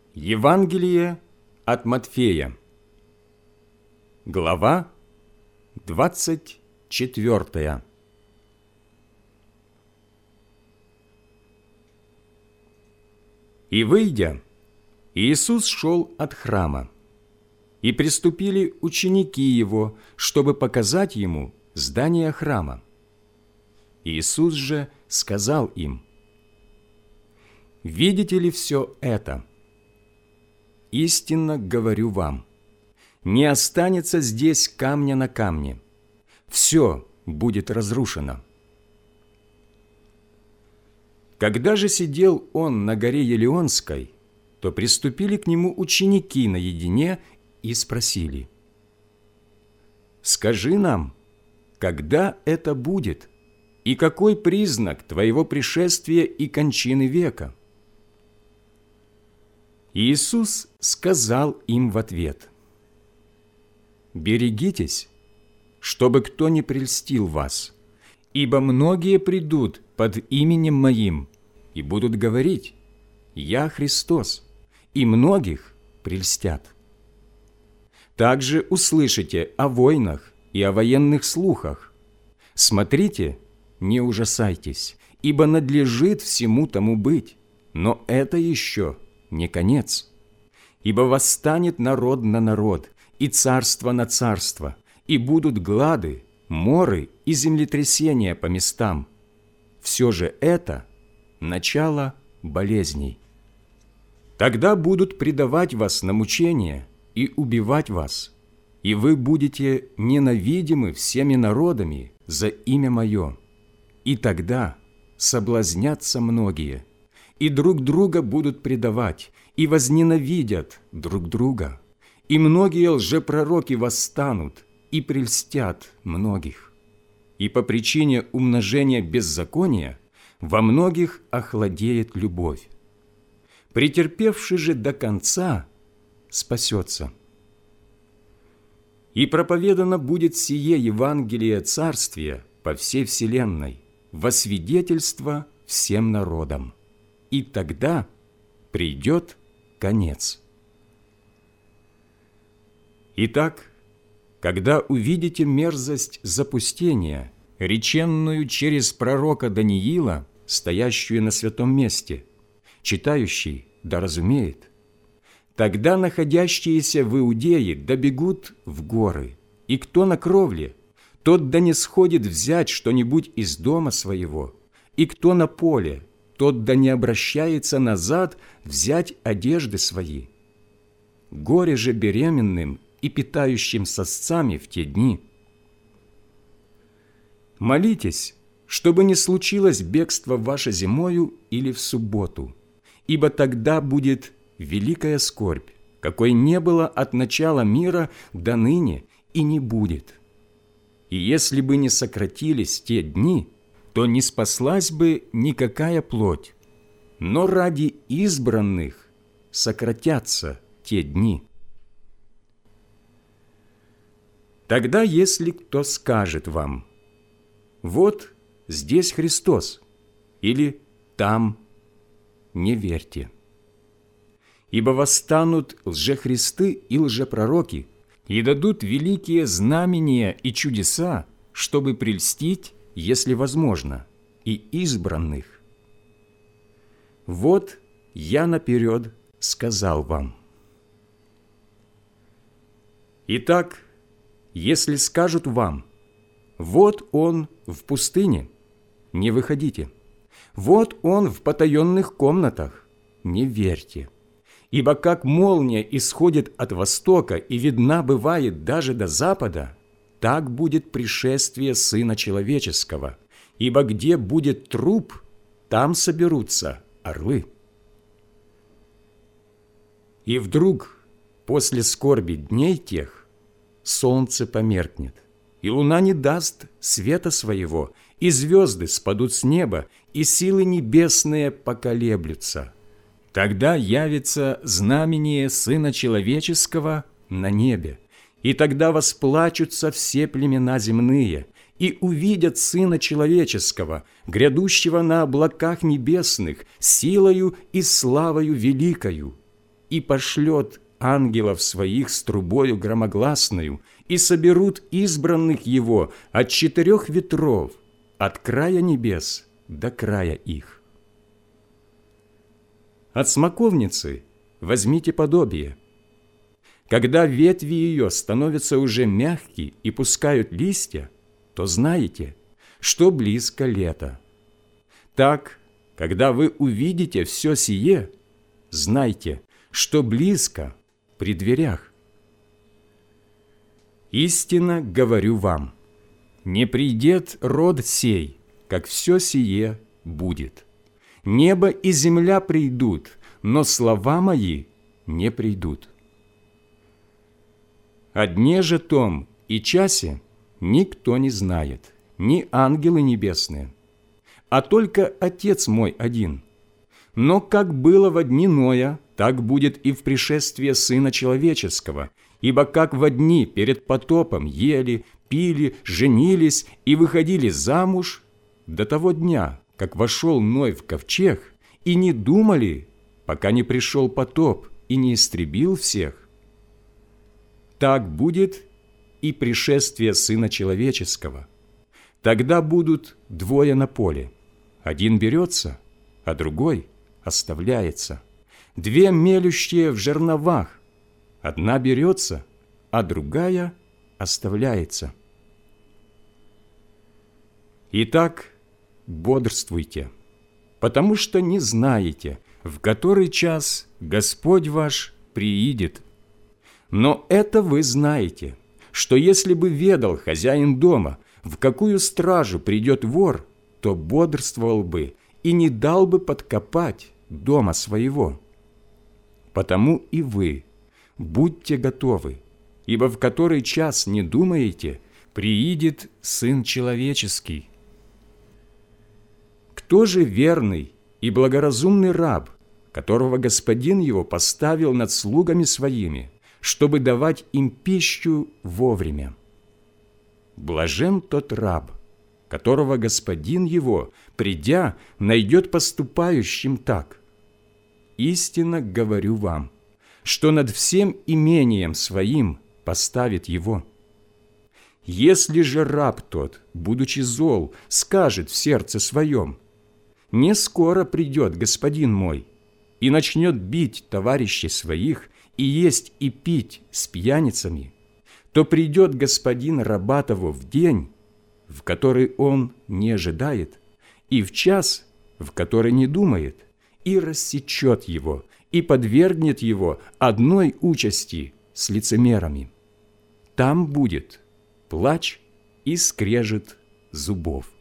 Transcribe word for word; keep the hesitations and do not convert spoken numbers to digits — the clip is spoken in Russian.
Евангелие от Матфея, глава двадцать четвёртая. И, выйдя, Иисус шел от храма, и приступили ученики Его, чтобы показать Ему здание храма. Иисус же сказал им: «Видите ли все это? Истинно говорю вам, не останется здесь камня на камне, все будет разрушено». Когда же сидел он на горе Елеонской, то приступили к нему ученики наедине и спросили: «Скажи нам, когда это будет, и какой признак твоего пришествия и кончины века?» Иисус сказал им в ответ: «Берегитесь, чтобы кто не прельстил вас, ибо многие придут под именем Моим и будут говорить: Я Христос, и многих прельстят. Также услышите о войнах и о военных слухах. Смотрите, не ужасайтесь, ибо надлежит всему тому быть, но это еще не конец. Ибо восстанет народ на народ, и царство на царство, и будут глады, моры и землетрясения по местам. Все же это начало болезней. Тогда будут предавать вас на мучения и убивать вас, и вы будете ненавидимы всеми народами за имя Мое. И тогда соблазнятся многие, и друг друга будут предавать, и возненавидят друг друга, и многие лжепророки восстанут и прельстят многих. И по причине умножения беззакония во многих охладеет любовь. Претерпевший же до конца спасется. И проповедано будет сие Евангелие Царствия по всей вселенной, во свидетельство всем народам. И тогда придет конец. Итак, когда увидите мерзость запустения, реченную через пророка Даниила, стоящую на святом месте, читающий да разумеет, тогда находящиеся в Иудее добегут в горы, и кто на кровле, тот да не сходит взять что-нибудь из дома своего, и кто на поле, тот да не обращается назад взять одежды свои. Горе же беременным и питающим сосцами в те дни. Молитесь, чтобы не случилось бегство ваше зимою или в субботу, ибо тогда будет великая скорбь, какой не было от начала мира до ныне и не будет. И если бы не сократились те дни, то не спаслась бы никакая плоть, но ради избранных сократятся те дни. Тогда, если кто скажет вам: «Вот здесь Христос», или «там», не верьте. Ибо восстанут лжехристы и лжепророки, и дадут великие знамения и чудеса, чтобы прельстить, если возможно, и избранных. Вот я наперед сказал вам. Итак, если скажут вам: «Вот он в пустыне», не выходите. «Вот он в потаенных комнатах», не верьте. Ибо как молния исходит от востока и видна бывает даже до запада, так будет пришествие Сына Человеческого. Ибо где будет труп, там соберутся орлы. И вдруг, после скорби дней тех, солнце померкнет, и луна не даст света своего, и звезды спадут с неба, и силы небесные поколеблются. Тогда явится знамение Сына Человеческого на небе, и тогда восплачутся все племена земные, и увидят Сына Человеческого, грядущего на облаках небесных, силою и славою великою. и пошлет ангелов своих с трубою громогласною, и соберут избранных Его от четырех ветров, от края небес до края их. От смоковницы возьмите подобие. Когда ветви ее становятся уже мягкие и пускают листья, то знаете, что близко лето. Так, когда вы увидите все сие, знайте, что близко при дверях. Истинно говорю вам, не придет род сей, как все сие будет. Небо и земля придут, но слова мои не придут. О дне же том и часе никто не знает, ни ангелы небесные, а только Отец мой один. Но как было во дни Ноя, так будет и в пришествии Сына Человеческого, ибо как во дни перед потопом ели, пили, женились и выходили замуж, до того дня, как вошел Ной в ковчег, и не думали, пока не пришел потоп и не истребил всех, так будет и пришествие Сына Человеческого. Тогда будут двое на поле. Один берется, а другой оставляется. Две мелющие в жерновах. Одна берется, а другая оставляется. Итак, бодрствуйте, потому что не знаете, в который час Господь ваш приидет. Но это вы знаете, что если бы ведал хозяин дома, в какую стражу придет вор, то бодрствовал бы и не дал бы подкопать дома своего. Потому и вы будьте готовы, ибо в который час не думаете, приидет Сын Человеческий. Кто же верный и благоразумный раб, которого господин его поставил над слугами своими, чтобы давать им пищу вовремя? Блажен тот раб, которого господин его, придя, найдет поступающим так. Истинно говорю вам, что над всем имением своим поставит его. Если же раб тот, будучи зол, скажет в сердце своем: «Не скоро придет господин мой», и начнет бить товарищей своих, и есть и пить с пьяницами, то придет господин раба того в день, в который он не ожидает, и в час, в который не думает, и рассечет его, и подвергнет его одной участи с лицемерами. Там будет плач и скрежет зубов.